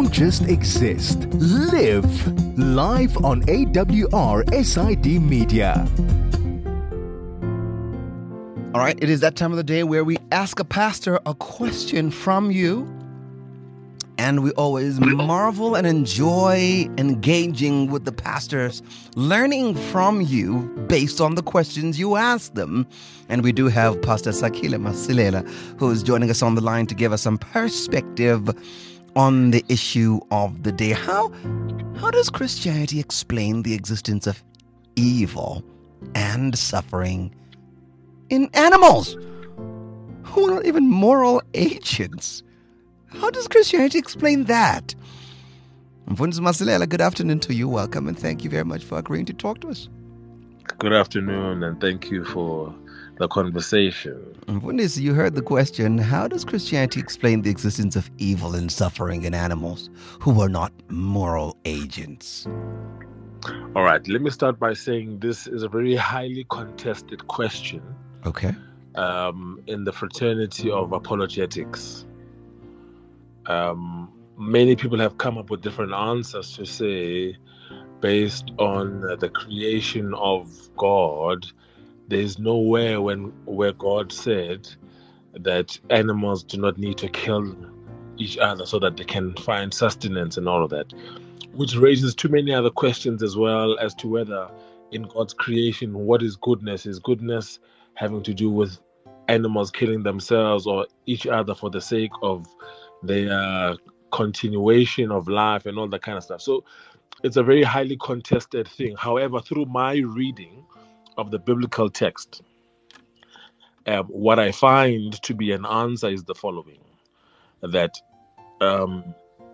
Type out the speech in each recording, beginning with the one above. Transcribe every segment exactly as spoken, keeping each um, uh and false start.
Don't just exist. Live. Live on A W R S I D Media. All right, it is that time of the day where we ask a pastor a question from you. And we always marvel and enjoy engaging with the pastors, learning from you based on the questions you ask them. And we do have Pastor Sakila Masilela, who is joining us on the line to give us some perspective on the issue of the day. How, how does Christianity explain the existence of evil and suffering in animals who are not even moral agents? How does Christianity explain that? Mfundisi Masilela, good afternoon to you. Welcome, and thank you very much for agreeing to talk to us. Good afternoon, and thank you for the conversation. Mfundisi, you heard the question. How does Christianity explain the existence of evil and suffering in animals who are not moral agents? All right, let me start by saying this is a very highly contested question. Okay. Um, in the fraternity of apologetics. Um, many people have come up with different answers to say, based on uh, the creation of God, there is nowhere when where God said that animals do not need to kill each other so that they can find sustenance and all of that, which raises too many other questions as well as to whether in God's creation, what is goodness? Is goodness having to do with animals killing themselves or each other for the sake of the uh, continuation of life and all that kind of stuff? So it's a very highly contested thing. However, through my reading of the biblical text, um, what I find to be an answer is the following: that um,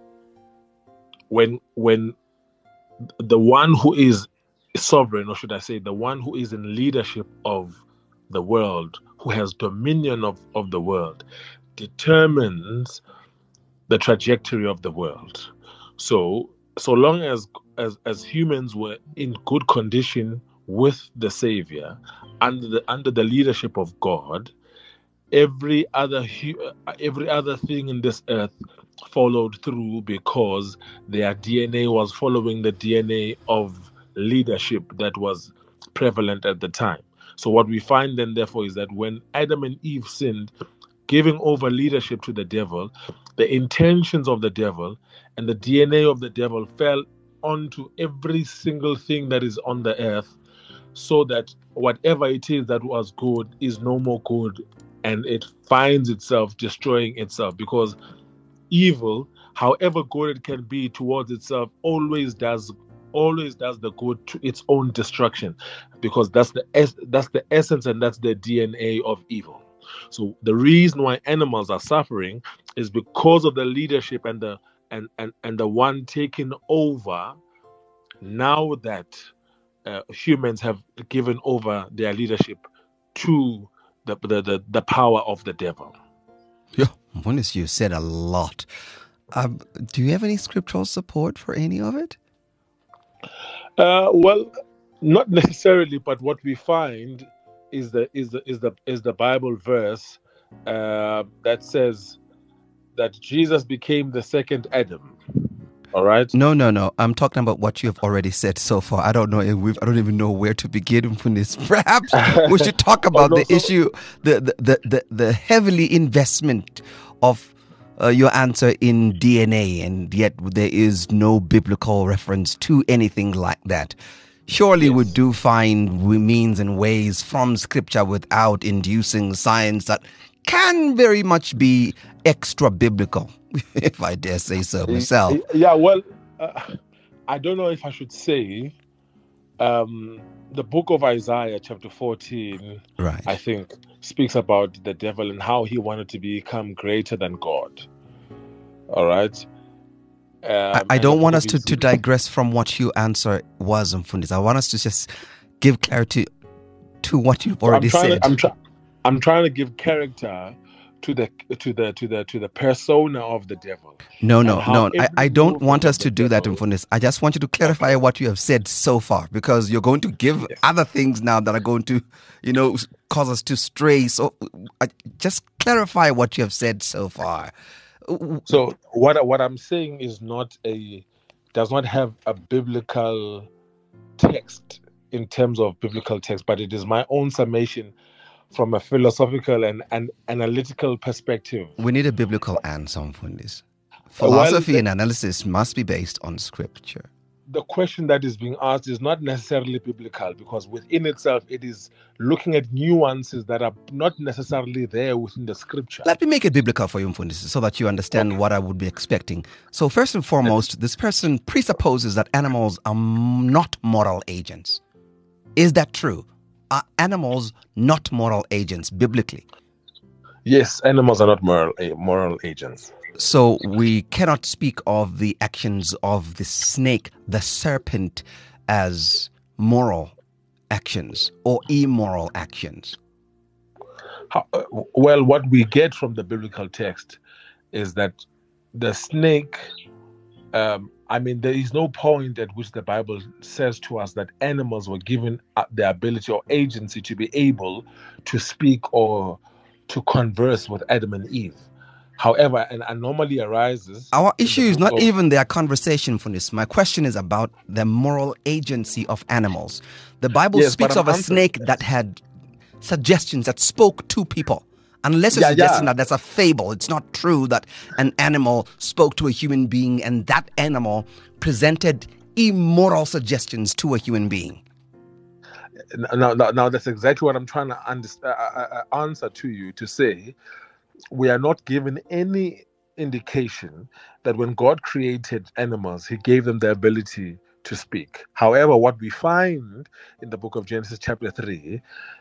when when the one who is sovereign, or should I say, the one who is in leadership of the world, who has dominion of, of the world, determines the trajectory of the world. So, so long as, as as humans were in good condition with the Savior, under the under the leadership of God, every other hu- every other thing in this earth followed through because their D N A was following the D N A of leadership that was prevalent at the time. So what we find then, therefore, is that when Adam and Eve sinned, giving over leadership to the devil, the intentions of the devil and the D N A of the devil fell onto every single thing that is on the earth, so that whatever it is that was good is no more good, and it finds itself destroying itself, because evil, however good it can be towards itself, always does always does the good to its own destruction, because that's the es- that's the essence and that's the D N A of evil. So the reason why animals are suffering is because of the leadership and the and and, and the one taking over, now that uh, humans have given over their leadership to the the, the, the power of the devil. Yeah, Mfundisi, you said a lot. Um, do you have any scriptural support for any of it? Uh, well, not necessarily, but what we find is the is the is the is the Bible verse uh, that says that Jesus became the second Adam. All right. No, no, no. I'm talking about what you have already said so far. I don't know if we've, I don't even know where to begin from this. Perhaps we should talk about oh, no, the so... issue, the the, the the the heavily investment of uh, your answer in D N A, and yet there is no biblical reference to anything like that. Surely yes. We do find means and ways from Scripture without inducing science that can very much be extra biblical, if I dare say so myself. Yeah, well, uh, I don't know if I should say um, the book of Isaiah, chapter fourteen, right. I think, speaks about the devil and how he wanted to become greater than God. All right. Um, I, I don't want us to, to digress from what your answer was, Mfundisi. I want us to just give clarity to what you've already I'm said. To, I'm, try, I'm trying to give character to the to the to the to the persona of the devil. No, no, no. I, I don't want us to do that, Mfundisi. I just want you to clarify okay. what you have said so far, because you're going to give yes. other things now that are going to, you know, cause us to stray. So uh, just clarify what you have said so far. So what what I'm saying is not a does not have a biblical text in terms of biblical text, but it is my own summation from a philosophical and an analytical perspective. We need a biblical answer from this. Philosophy well, the, and analysis must be based on scripture. The question that is being asked is not necessarily biblical, because within itself it is looking at nuances that are not necessarily there within the scripture. Let me make it biblical for you, Mfundisi, so that you understand okay. what I would be expecting. So first and foremost, this person presupposes that animals are not moral agents. Is that true? Are animals not moral agents biblically? Yes, animals are not moral moral agents. So we cannot speak of the actions of the snake, the serpent, as moral actions or immoral actions. How, well, what we get from the biblical text is that the snake, um, I mean, there is no point at which the Bible says to us that animals were given the ability or agency to be able to speak or to converse with Adam and Eve. However, an anomaly arises. Our issue is not of, even their conversation for this. My question is about the moral agency of animals. The Bible yes, speaks of a snake that had suggestions that spoke to people. Unless it's yeah, suggesting yeah. that that's a fable. It's not true that an animal spoke to a human being and that animal presented immoral suggestions to a human being. Now, now, now that's exactly what I'm trying to understand, uh, uh, answer to you, to say we are not given any indication that when God created animals, he gave them the ability to speak. However, what we find in the book of Genesis chapter three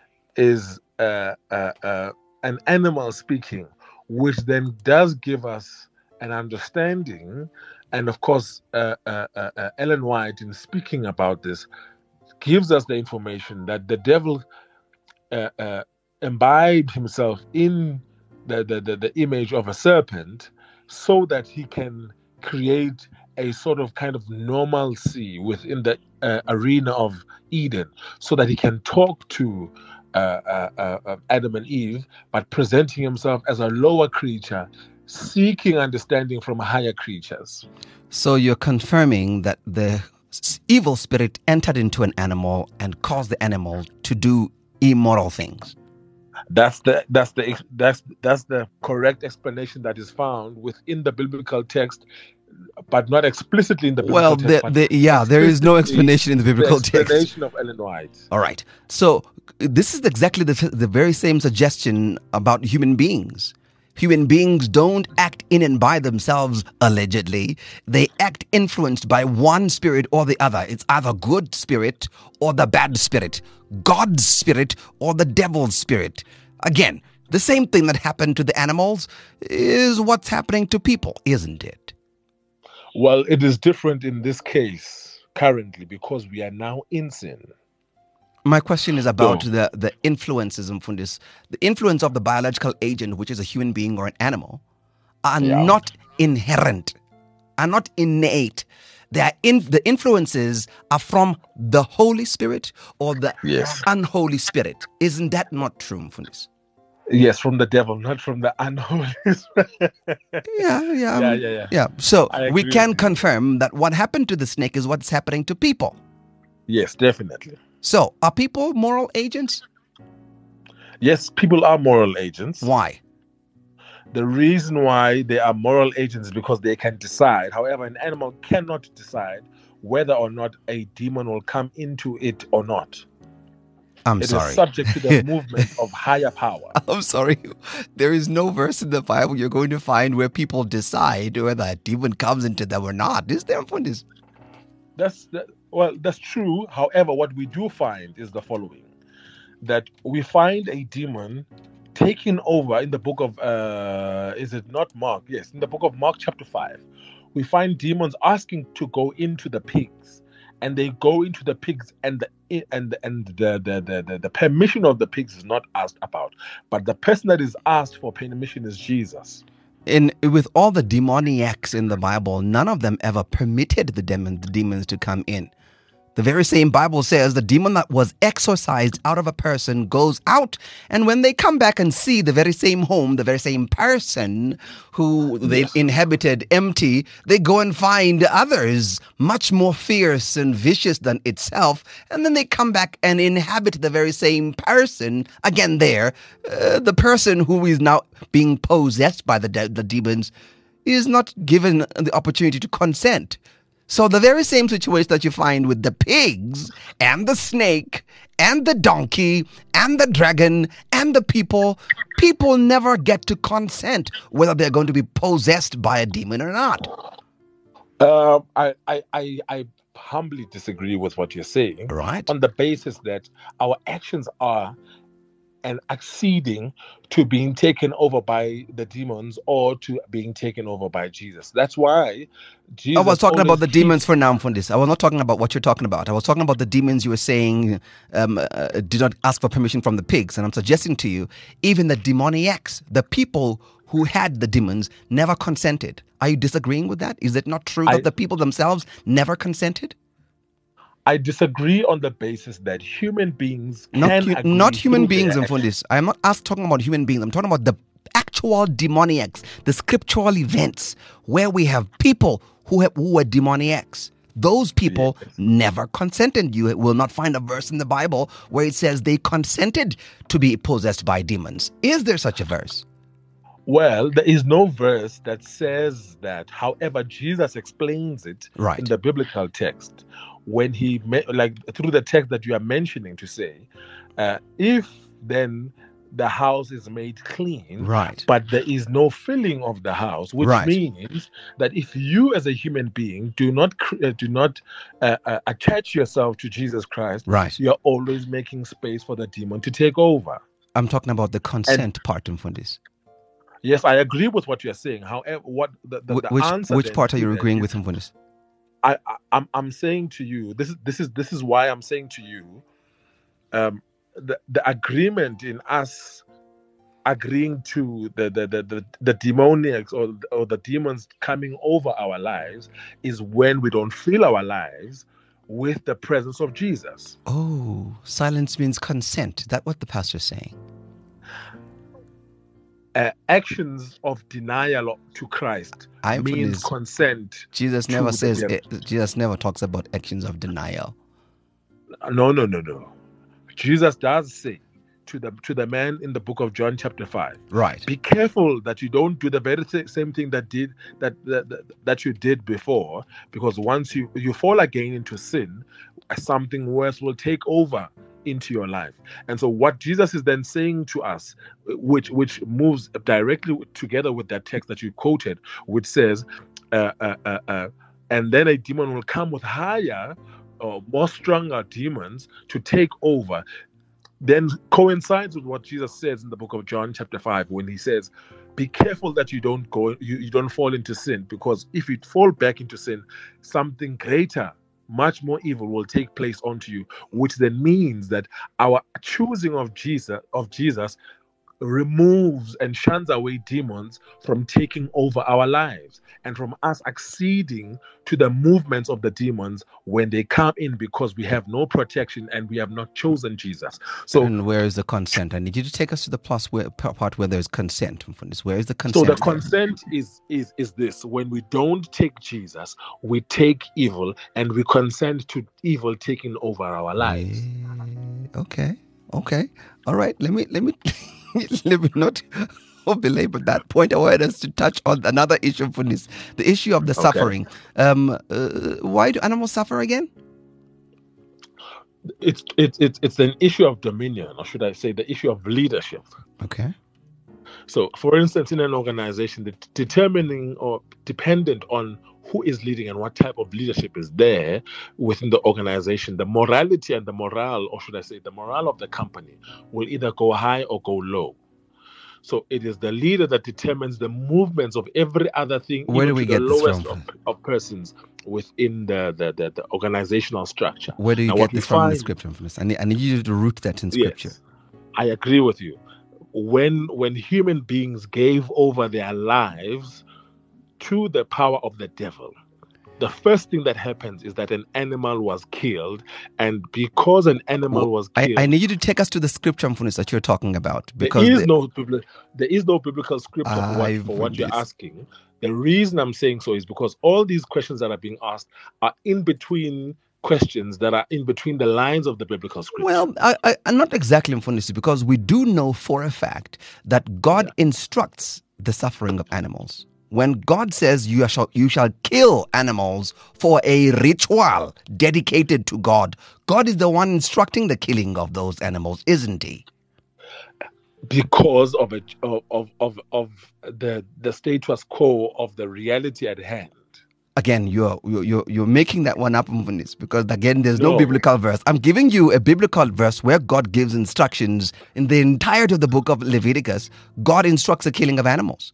is uh, uh, uh, an animal speaking, which then does give us an understanding. And of course, uh, uh, uh, Ellen White, in speaking about this, gives us the information that the devil uh, uh, imbibed himself in the, the, the, the image of a serpent so that he can create a sort of kind of normalcy within the uh, arena of Eden, so that he can talk to uh, uh, uh, Adam and Eve, but presenting himself as a lower creature, seeking understanding from higher creatures. So you're confirming that the evil spirit entered into an animal and caused the animal to do immoral things. That's the that's the that's that's the correct explanation that is found within the biblical text, but not explicitly in the biblical well, text. Well, the, the, yeah, there is no explanation in the biblical the text. Explanation of Ellen White. All right. So this is exactly the the very same suggestion about human beings. Human beings don't act in and by themselves, allegedly. They act influenced by one spirit or the other. It's either good spirit or the bad spirit, God's spirit or the devil's spirit. Again, the same thing that happened to the animals is what's happening to people, isn't it? Well, it is different in this case currently because we are now in sin. My question is about no. the, the influences from this. The influence of the biological agent, which is a human being or an animal, are yeah. not inherent, are not innate. They are in, the influences are from the Holy Spirit or the yes. unholy spirit. Isn't that not true, Mfundisi? Yes, from the devil, not from the unholy spirit. yeah, yeah, yeah, yeah, yeah. yeah. So we can confirm that what happened to the snake is what's happening to people. Yes, definitely. So, are people moral agents? Yes, people are moral agents. Why? The reason why they are moral agents is because they can decide. However, an animal cannot decide whether or not a demon will come into it or not. I'm it sorry. It is subject to the movement of higher power. I'm sorry. There is no verse in the Bible you're going to find where people decide whether a demon comes into them or not. Is there one? Is That's the, well, that's true. However, what we do find is the following: that we find a demon taking over in the book of, uh, is it not Mark? Yes, in the book of Mark chapter five, we find demons asking to go into the pigs, and they go into the pigs, and the and and the the the, the, the permission of the pigs is not asked about, but the person that is asked for permission is Jesus. In with all the demoniacs in the Bible, none of them ever permitted the demon, the demons to come in. The very same Bible says the demon that was exorcised out of a person goes out, and when they come back and see the very same home, the very same person who they Yes. inhabited empty, they go and find others much more fierce and vicious than itself, and then they come back and inhabit the very same person again there. Uh, the person who is now being possessed by the, de- the demons is not given the opportunity to consent. So the very same situation that you find with the pigs and the snake and the donkey and the dragon and the people, people never get to consent whether they're going to be possessed by a demon or not. Uh, I, I, I, I humbly disagree with what you're saying. Right. On the basis that our actions are and acceding to being taken over by the demons or to being taken over by Jesus. That's why Jesus. I was talking about always the keeps- demons for now, Fundis. I was not talking about what you're talking about. I was talking about the demons you were saying um, uh, did not ask for permission from the pigs. And I'm suggesting to you, even the demoniacs, the people who had the demons, never consented. Are you disagreeing with that? Is it not true that I- the people themselves never consented? I disagree on the basis that human beings Not, can hu- agree not human through beings, their Mfundis. I'm not ask, talking about human beings. I'm talking about the actual demoniacs, the scriptural events where we have people who, have, who were demoniacs. Those people Yes. never consented. You will not find a verse in the Bible where it says they consented to be possessed by demons. Is there such a verse? Well, there is no verse that says that. However, Jesus explains it Right. in the biblical text when he, me- like through the text that you are mentioning, to say, uh, if then the house is made clean, Right. but there is no filling of the house, which Right. means that if you, as a human being, do not cr- uh, do not uh, uh, attach yourself to Jesus Christ, Right. you are always making space for the demon to take over. I'm talking about the consent part, Mfundis. Yes, I agree with what you're saying. However, what the, the, Wh- the which answer which then part are to you that agreeing is- with, Mfundis? I, I I'm I'm saying to you, this is this is this is why I'm saying to you, um, the the agreement in us agreeing to the the the, the, the demoniacs or or the demons coming over our lives is when we don't fill our lives with the presence of Jesus. Oh, silence means consent. Is that what the pastor's saying? Uh, actions of denial to Christ I'm for means this. consent. Jesus to never the says, devil. eh, Jesus never talks about actions of denial. No, no, no, no. Jesus does say to the to the man in the book of John chapter five, Right. be careful that you don't do the very sa- same thing that did that that, that that you did before, because once you you fall again into sin, something worse will take over into your life. And so what Jesus is then saying to us, which which moves directly together with that text that you quoted, which says, uh, uh, uh, uh, and then a demon will come with higher or more stronger demons to take over, then coincides with what Jesus says in the book of John chapter five, when he says, be careful that you don't go you, you don't fall into sin, because if you fall back into sin, something greater, much more evil will take place onto you, which then means that our choosing of Jesus of Jesus removes and shuns away demons from taking over our lives and from us acceding to the movements of the demons when they come in, because we have no protection and we have not chosen Jesus. So, And where is the consent? I need you to take us to the plus where, part where there's consent. Mfundis. Where is the so consent? the consent is is is this: when we don't take Jesus, we take evil, and we consent to evil taking over our lives. Eh, Okay. Okay. All right. Let me let me let me not belabor that point. I wanted us to touch on another issue for this, the issue of the Okay. suffering. Um, uh, why do animals suffer again? It's it's it's it's an issue of dominion, or should I say, the issue of leadership. Okay. So, for instance, in an organization, the determining or dependent on who is leading and what type of leadership is there within the organization, the morality and the morale, or should I say, the morale of the company will either go high or go low. So it is the leader that determines the movements of every other thing, Where even do we to the get this lowest from? of, of persons within the, the, the, the organizational structure. Where do you Now, get what we this from in the find- scripture? Mfundis? I need, I need you to root that in scripture. Yes, I agree with you. When when human beings gave over their lives to the power of the devil, the the first thing that happens is that an animal was killed, and because an animal was I, killed, I need you to take us to the scripture, Mfundisi, that you're talking about. there Because is the- no bibli- there is no biblical scripture for what, Ay, for what you're Mfundisi. asking. The reason I'm saying so is because all these questions that are being asked are in between questions that are in between the lines of the biblical scripture. Well, I, I, I'm not exactly Mfundisi, because we do know for a fact that God instructs the suffering of animals. When God says you shall, you shall kill animals for a ritual dedicated to God, God is the one instructing the killing of those animals, isn't he? Because of a of of of, of the the status quo of the reality at hand. Again, you're you're you're making that one up, Mfundisi, because again, there's no. No. biblical verse. I'm giving you a biblical verse where God gives instructions in the entirety of the book of Leviticus. God instructs the killing of animals.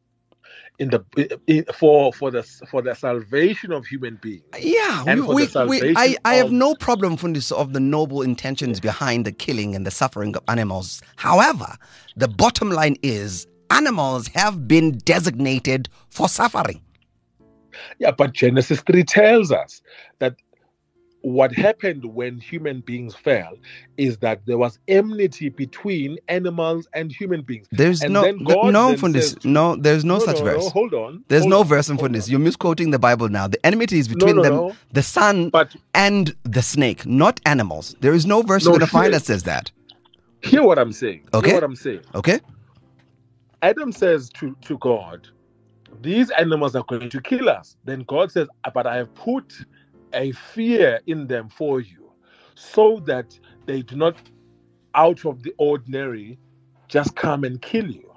In the in, for for the for the salvation of human beings. Yeah, And we, for we, the we, salvation I, I have of- no problem from this of the noble intentions behind the killing and the suffering of animals. However, the bottom line is animals have been designated for suffering. Yeah, but Genesis three tells us that what happened when human beings fell is that there was enmity between animals and human beings. There's And no then God no then from this says- no there's no, No, such no, verse. no, hold on. There's hold no on, verse in hold this. on. You're misquoting the Bible now. The enmity is between no, them, no. the son But and the snake, not animals. There is no verse No, you're going to find shit. that says that. Hear what I'm saying. Okay. Hear what I'm saying. Okay? Adam says to, to God, these animals are going to kill us. Then God says, but I have put a fear in them for you, so that they do not, out of the ordinary, just come and kill you.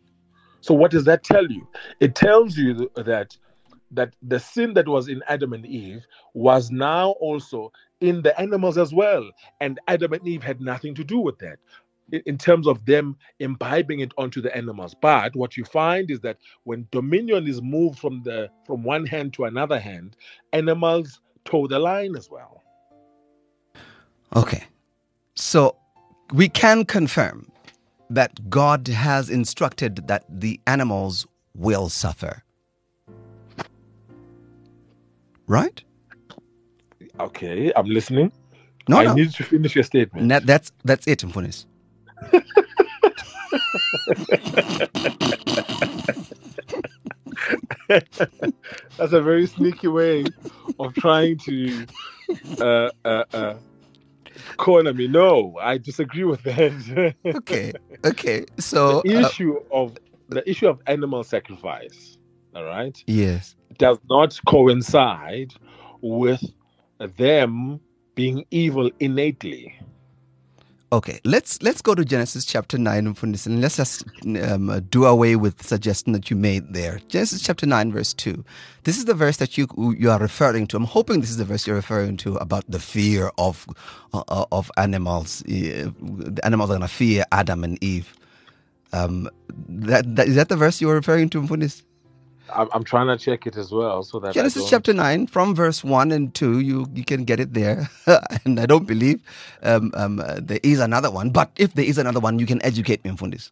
So what does that tell you? It tells you that that the sin that was in Adam and Eve was now also in the animals as well. And Adam and Eve had nothing to do with that in terms of them imbibing it onto the animals. But what you find is that when dominion is moved from the from one hand to another hand, animals toe the line as well. Okay. So we can confirm that God has instructed that the animals will suffer. Right? Okay, I'm listening. No, I no. need to finish your statement. That, that's that's it, Mfundisi. That's a very sneaky way of trying to uh, uh, uh, corner me. No, I disagree with that. Okay. Okay. So the uh, issue of the issue of animal sacrifice, all right, yes. does not coincide with them being evil innately. Okay, let's let's go to Genesis chapter nine, Mfundisi, and let's just um, do away with the suggestion that you made there. Genesis chapter nine, verse two. This is the verse that you you are referring to. I'm hoping this is the verse you're referring to about the fear of uh, of animals. Uh, the animals are going to fear Adam and Eve. Um, that, that is that the verse you were referring to, Mfundisi? I'm, I'm trying to check it as well, so that I Genesis don't- chapter nine, from verse one and two, you, you can get it there. And I don't believe um, um, uh, there is another one. But if there is another one, you can educate me, Mfundisi.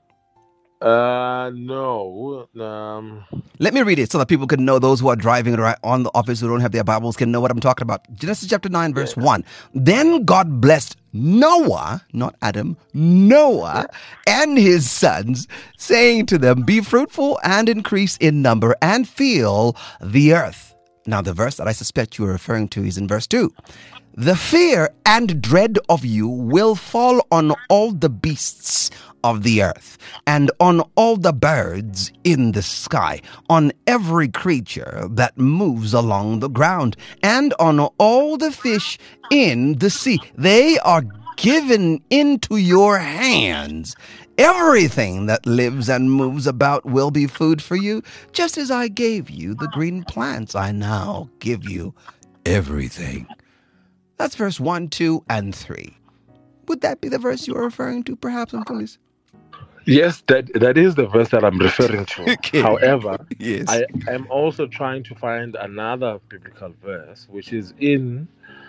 Uh, no. Um, Let me read it so that people can know, those who are driving right on the office who don't have their Bibles can know what I'm talking about. Genesis chapter nine, verse one. Then God blessed Noah, not Adam, Noah and his sons, saying to them, be fruitful and increase in number and fill the earth. Now, the verse that I suspect you are referring to is in verse two. The fear and dread of you will fall on all the beasts of the earth, and on all the birds in the sky, on every creature that moves along the ground, and on all the fish in the sea. They are given into your hands. Everything that lives and moves about will be food for you, just as I gave you the green plants. I now give you everything. That's verse one, two, and three. Would that be the verse you are referring to, perhaps, Mfundisi? yes, that that is the verse that I'm referring to. Okay. However, Yes. I am also trying to find another biblical verse, which is in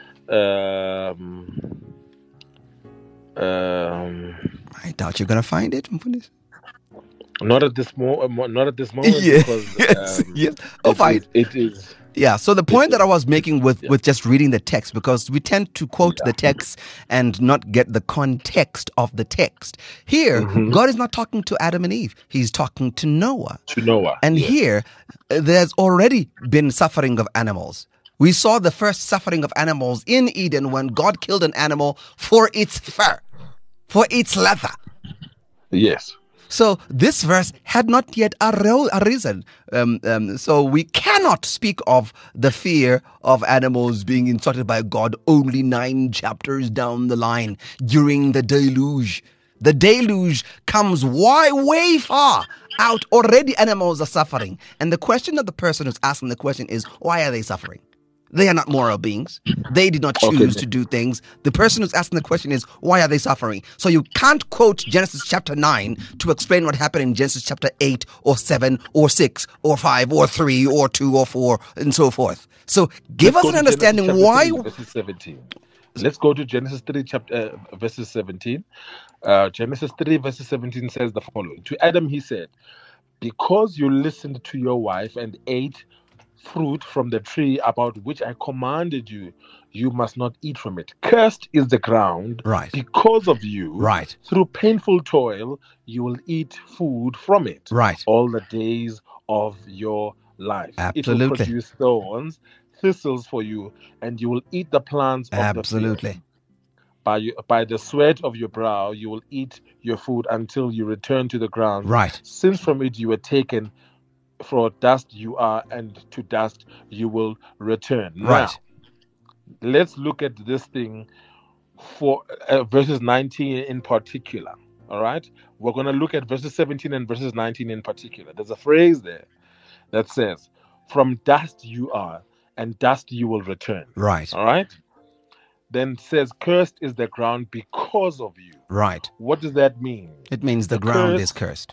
um, um, I doubt you're going to find it, Mfundisi. Not at this mo- mo- not at this moment Yeah. because Yes. um, Yes. Oh, it fine. is, it is Yeah, so the point that I was making with, yeah. with just reading the text, because we tend to quote Yeah. the text and not get the context of the text. Here, Mhm. God is not talking to Adam and Eve. He's talking to Noah. To Noah. And yes. here, uh, there's already been suffering of animals. We saw the first suffering of animals in Eden when God killed an animal for its fur, for its leather. Yes. So this verse had not yet aro- arisen. Um, um, so we cannot speak of the fear of animals being instructed by God only nine chapters down the line during the deluge. The deluge comes way, way far out. Already animals are suffering. And the question of the person who's asking the question is, why are they suffering? They are not moral beings. They did not choose Okay. to do things. The person who's asking the question is, why are they suffering? So you can't quote Genesis chapter nine to explain what happened in Genesis chapter eight or seven or six or five or three or two or four and so forth. So give Let's us go an to Genesis understanding chapter why. three, verses seventeen. Let's go to Genesis three, chapter uh, verses seventeen. Uh, Genesis three, verses seventeen says the following: To Adam he said, "Because you listened to your wife and ate fruit from the tree about which I commanded you, you must not eat from it. Cursed is the ground Right. because of you. Right. Through painful toil, you will eat food from it Right. all the days of your life. It will Absolutely. produce thorns, thistles for you, and you will eat the plants of Absolutely. the field. By, you, by the sweat of your brow, you will eat your food until you return to the ground. Right. Since from it you were taken, for dust you are, and to dust you will return." Right. Now, let's look at this thing for uh, verses nineteen in particular. All right, we're going to look at verses seventeen and verses nineteen in particular. There's a phrase there that says, "From dust you are, and dust you will return." Right. All right. Then it says, "Cursed is the ground because of you." Right. What does that mean? It means the, The ground curse- is cursed.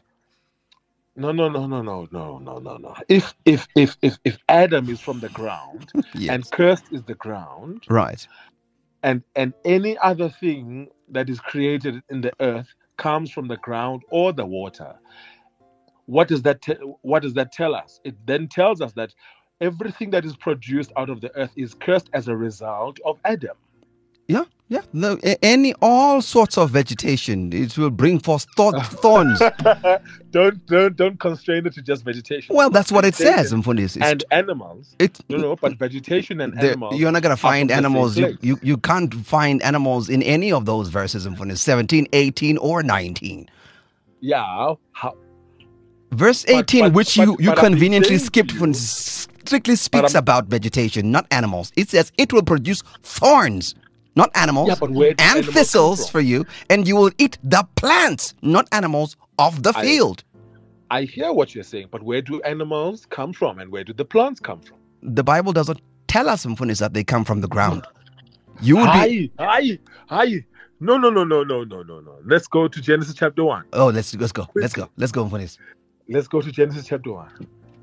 No, no, no, no, no, no, no, no, no. If if if if if Adam is from the ground Yes. and cursed is the ground, Right. and and any other thing that is created in the earth comes from the ground or the water, what does that te- what does that tell us? It then tells us that everything that is produced out of the earth is cursed as a result of Adam. Yeah, yeah. No, a- any all sorts of vegetation, it will bring forth thorn- thorns. don't don't don't constrain it to just vegetation. Well, that's what it Vegetation says, Mfundisi. It's- And animals. It, No, no, but vegetation and there- animals. you're not going to are from find the same animals. You, place. you you can't find animals in any of those verses, Mfundisi. seventeen, eighteen, or nineteen. Yeah. How, Verse But- eighteen, but- which but- you, you but I've been conveniently saying to skipped, you- Mfundisi, strictly speaks I'm- about vegetation, not animals. It says it will produce thorns, not animals, Yeah, but where do and animals come thistles from? for you, and you will eat the plants, not animals, of the I- field. I hear what you're saying, but where do animals come from, and where do the plants come from? The Bible doesn't tell us, Mfundisi, that they come from the ground. You would be. Hi, hi, hi. No, no, no, no, no, no, no, no. Let's go to Genesis chapter one. Oh, let's let's go. Let's go. Let's go, Mfundisi. Let's go to Genesis chapter one.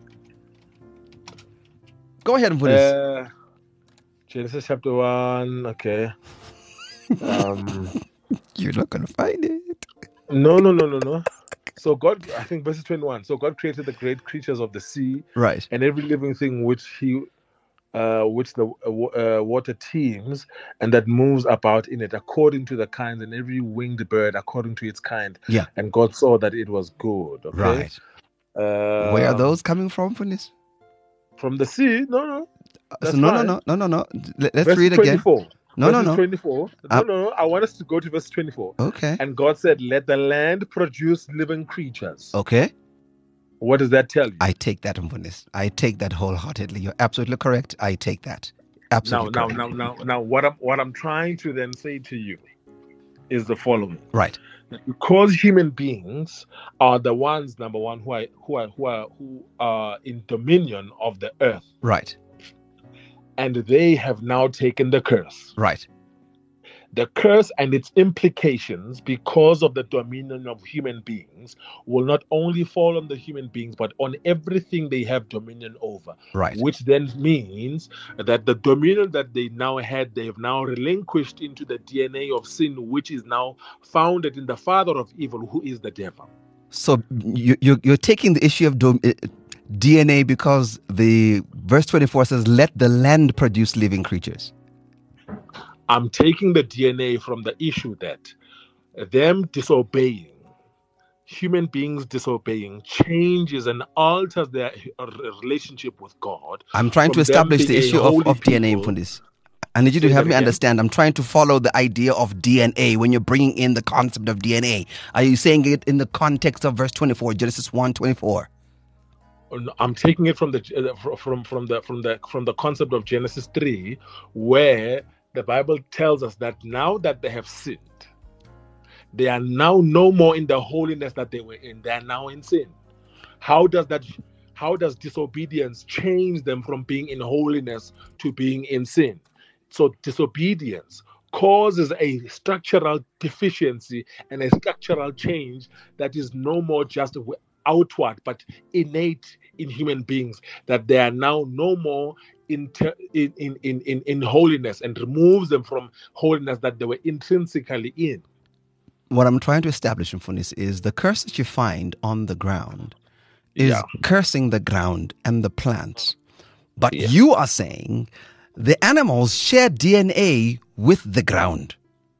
Go ahead, Mfundisi. Uh, Genesis chapter one. Okay. Um. You're not gonna find it. No, no, no, no, no. So God, I think verses twenty-one. So God created the great creatures of the sea Right. and every living thing which he, uh, which the uh, wa- uh, water teems and that moves about in it, according to the kinds, and every winged bird according to its kind. Yeah. And God saw that it was good. Okay? Right. Uh, Where are those coming from, Mfundisi? From the sea? No, no. So That's no, no, fine. no, no, no, no. Let, let's Verse read again. twenty-four. No, no, Verses no. twenty-four. No, Uh, no, no. I want us to go to verse twenty-four. Okay. And God said, "Let the land produce living creatures." Okay. What does that tell you? I take that, Mfundisi. I take that wholeheartedly. You're absolutely correct. I take that. Now, Absolutely now, correct. now, now, now, what I'm what I'm trying to then say to you is the following: Right. because human beings are the ones, number one, who are who are who are who are in dominion of the earth, Right. and they have now taken the curse. Right. The curse and its implications, because of the dominion of human beings, will not only fall on the human beings, but on everything they have dominion over. Right. Which then means that the dominion that they now had, they have now relinquished into the D N A of sin, which is now founded in the father of evil, who is the devil. So you, you, you're taking the issue of dom- D N A because the verse twenty-four says, let the land produce living creatures. I'm taking the D N A from the issue that them disobeying, human beings disobeying, changes and alters their relationship with God. I'm trying to establish the issue of, of D N A for this. I need you to help me understand. I'm trying to follow the idea of D N A when you're bringing in the concept of D N A. Are you saying it in the context of verse twenty-four, Genesis one twenty-four? I'm taking it from the from from the from the from the concept of Genesis three, where the Bible tells us that now that they have sinned, they are now no more in the holiness that they were in. They are now in sin. How does that? How does disobedience change them from being in holiness to being in sin? So disobedience causes a structural deficiency and a structural change that is no more just outward but innate in human beings, that they are now no more in in, in, in, in holiness, and removes them from holiness that they were intrinsically in. What I'm trying to establish in this is the curse that you find on the ground is Yeah. cursing the ground and the plants. But Yeah. you are saying the animals share D N A with the ground.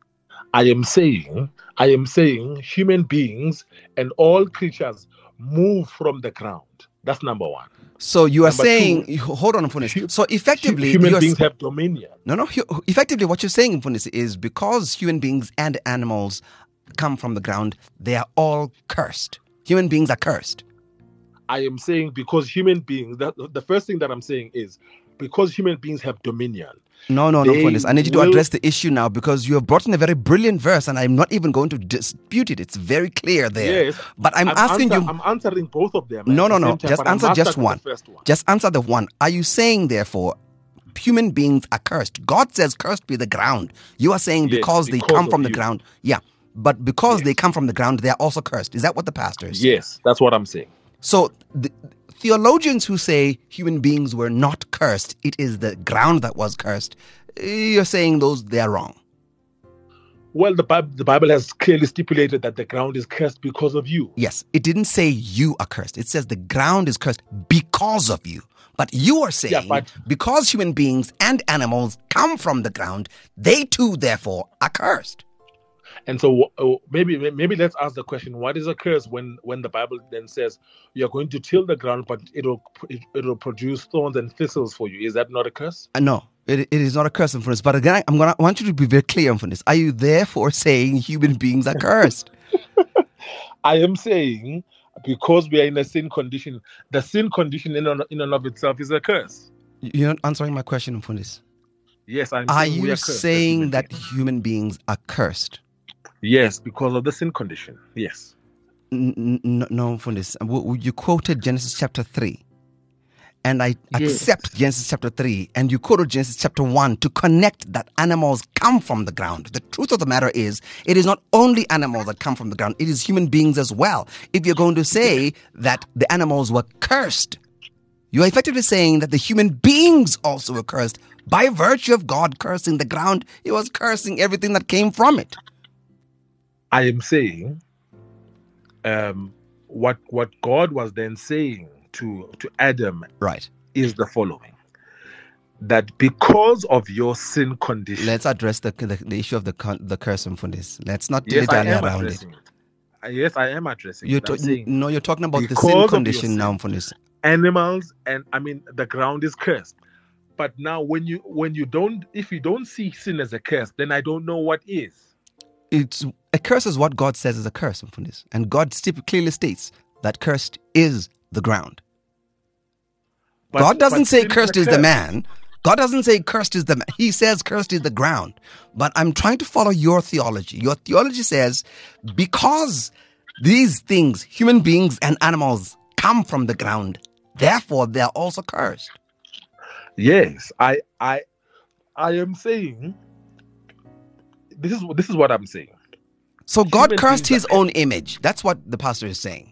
I am saying, I am saying human beings and all creatures move from the ground. That's number one. So you are Number saying, two, hold on, Mfunis. hu- So effectively, human you are, beings have dominion. no, no. hu- Effectively, what you're saying, Mfunis, is because human beings and animals come from the ground, they are all cursed. Human beings are cursed. I am saying because human beings, that, the first thing that I'm saying is because human beings have dominion. No, no, no, They Mfunis. I need you to will- address the issue now because you have brought in a very brilliant verse, and I'm not even going to dispute it. It's very clear there. Yes, But I'm, asking answer- you. I'm answering both of them. No, at no, the no. same time, Just but I'm answer mastered just with one. The first one. Just answer the one. Are you saying, therefore, human beings are cursed? God says, cursed be the ground. You are saying Yes, because they because come of from the you. ground. Yeah. But because Yes. they come from the ground, they are also cursed. Is that what the pastor is saying? Yes, that's what I'm saying. So the theologians who say human beings were not cursed, it is the ground that was cursed, you're saying those they are wrong. Well, the Bible, the Bible has clearly stipulated that the ground is cursed because of you. Yes, it didn't say you are cursed. It says the ground is cursed because of you. But you are saying Yeah, but- because human beings and animals come from the ground, they too, therefore, are cursed. And so uh, maybe maybe let's ask the question: what is a curse when when the Bible then says you're going to till the ground, but it'll it, it'll produce thorns and thistles for you? Is that not a curse? Uh, no, it, it is not a curse for us. But again, I'm gonna I want you to be very clear on this. Are you therefore saying human beings are cursed? I am saying because we are in a sin condition, the sin condition in and, in and of itself is a curse. You're not answering my question on this. Yes, I'm. Are saying we you are cursed as saying human that beings. human beings are cursed? Yes, because of the sin condition. Yes. N- n- n- no, for this. W- w- You quoted Genesis chapter three. And I Yes. accept Genesis chapter three. And you quoted Genesis chapter one to connect that animals come from the ground. The truth of the matter is, it is not only animals that come from the ground, it is human beings as well. If you're going to say that the animals were cursed, you are effectively saying that the human beings also were cursed. By virtue of God cursing the ground, he was cursing everything that came from it. I am saying um, what what God was then saying to, to Adam Right. is the following. That because of your sin condition, Let's address the the, the issue of the con- the curse for this. Let's not yes, I dilly-dally am around it. addressing it. Uh, Yes, I am addressing You're it. I'm ta- saying no, you're talking about the because sin of your condition sin. now for this. animals and I mean the ground is cursed. But now when you when you don't if you don't see sin as a curse, then I don't know what is. It's a curse is what God says is a curse for this, and God stip- clearly states that cursed is the ground. But, God doesn't but say sin cursed a is the curse. man. God doesn't say cursed is the man. He says cursed is the ground. But I'm trying to follow your theology. Your theology says because these things, human beings and animals, come from the ground, therefore they are also cursed. Yes, I I I am saying this is this is what I'm saying. So God Human cursed beings his are- own image. That's what the pastor is saying.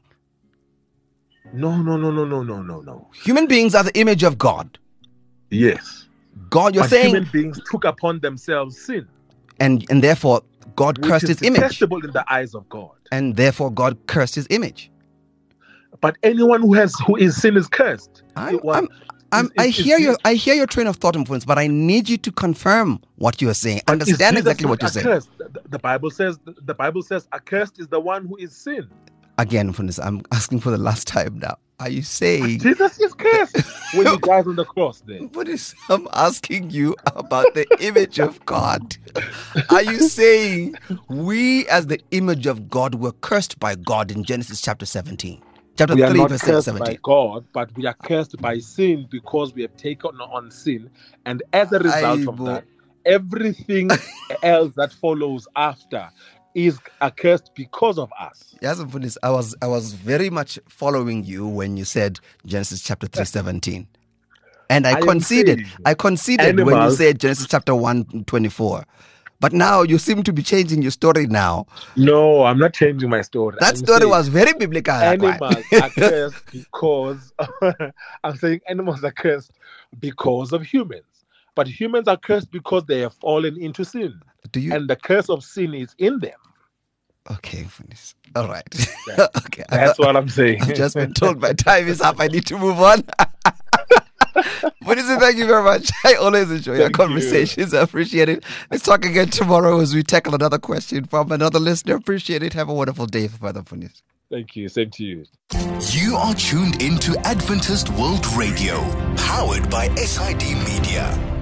No, no, no, no, no, no, no, no. Human beings are the image of God. Yes. God, you're But saying, human beings took upon themselves sin. and and therefore God which cursed is his image. detestable in the eyes of God. And therefore God cursed his image. But anyone who has who is sin is cursed. I'm, It was- I'm, I'm, is- I is- hear is- your I hear your train of thought, influence, but I need you to confirm what you are saying. but is Understand Jesus exactly not what you're saying. accursed? The, the Bible says the Bible says accursed is the one who is sin. Again, influence, I'm asking for the last time now. Are you saying Jesus is cursed when he dies on the cross. Then what is I'm asking you about the image of God? Are you saying we as the image of God were cursed by God in Genesis chapter seventeen? Chapter we are three, not verse cursed by seventeen. God, but we are cursed by sin because we have taken on sin, and as a result of Aibo. that, everything else that follows after is accursed because of us. Yes, Mfundisi, I was I was very much following you when you said Genesis chapter three seventeen. And I, I am conceded. saying I conceded when you animals- said Genesis chapter one twenty-four. But now you seem to be changing your story now. No, I'm not changing my story. That I'm story saying was very biblical. that one. animals are cursed because I'm saying animals are cursed because of humans. But humans are cursed because they have fallen into sin. Do you And the curse of sin is in them. Okay, Mfundisi. All right. That- okay. That's what I'm saying. I've just been told my time is up. I need to move on. Mfundisi, thank you very much. I always enjoy your Thank conversations. I appreciate it. Let's talk again tomorrow as we tackle another question from another listener. Appreciate it. Have a wonderful day, Father Mfundisi. Thank you. Same to you. You are tuned into Adventist World Radio, powered by S I D Media.